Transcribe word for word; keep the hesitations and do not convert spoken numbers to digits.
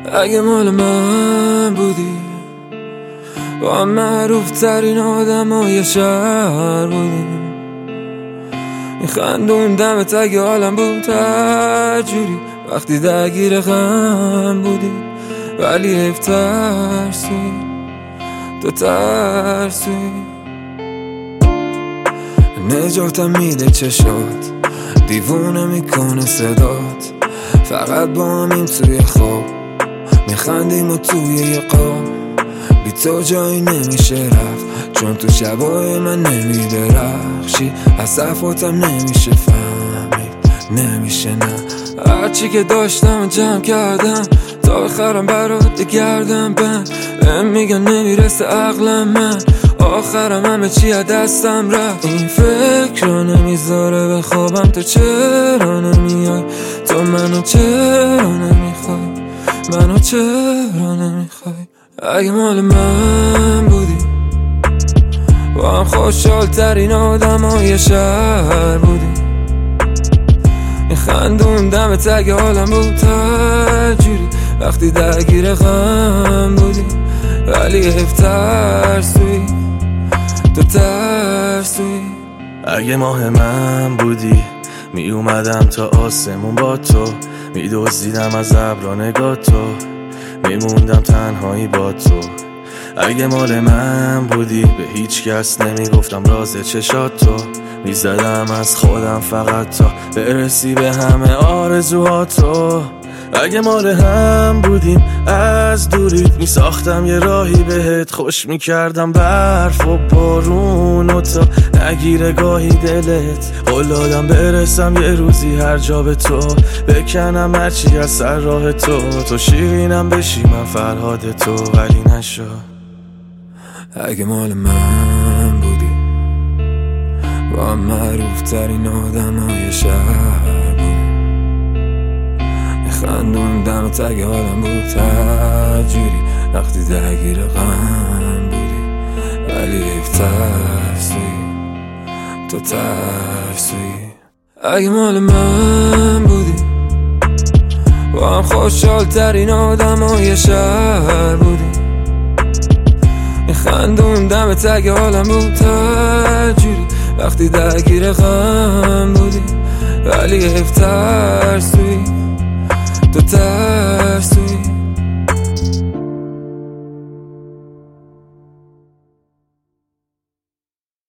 اگه مال من بودی، با معروف ترین آدم های شهر بودیم، میخندون دمت اگه حالم بود هر جوری وقتی درگیر غم بودی، ولی حیف ترسوی، تو ترسوی. نجاتم میده چشات، دیوونه میکنه صدات، فقط با همین توی خواب میخندیم و توی یه قاب. بی تو جایی نمیشه رفت، چون تو شبای من نمیدرخشی، از صفاتم نمیشه فهمید، نمیشه نه. هرچی که داشتم جمع کردم تا بخرم برات گردم بند، بهم میگن نمیرسه عقلم، من آخرم همه چی از دستم رفت. این فکر رو نمیذاره بخوابم، تو چرا نمیای، تو منو چرا نمیخوای، منو چرا نمیخوای. اگه مال من بودی، با هم خوشحال ترین آدم های شهر بودی، میخندون دمت اگه حالم بود هر جوری وقتی درگیر غم بودی، ولی حیف ترسوی، تو ترسوی. اگه ماه من بودی، می اومدم تا آسمون با تو، می دزدیدم از ابرا نگاه تو، میموندم تنهایی با تو. اگه مال من بودی، به هیچ کس نمیگفتم راز چشات تو، میزدم از خودم فقط تا برسی به همه آرزوهاتو. اگه مال هم بودیم، از دوریت میساختم یه راهی بهت، خوش میکردم برف و بارون و تا نگیره گاهی دلت. قول دادم برسم یه روزی هر جا به تو، بکنم هرچی از سر راه تو، تو شیرینم بشی من فرهاد تو، ولی نشد. اگه مال من بودی، با معروف ترین آدم های شهر بودی، میخندون دمت اگه حالم بود هر جوری وقتی درگیر غم بودی، ولی حیف ترسوی، تو ترسوی. اگه مال من بودی، با هم خوشحال ترین آدم های شهر بودی، میخندون دمت اگه حالم بود هر جوری وقتی درگیر غم بودی، ولی حیف ترسوی،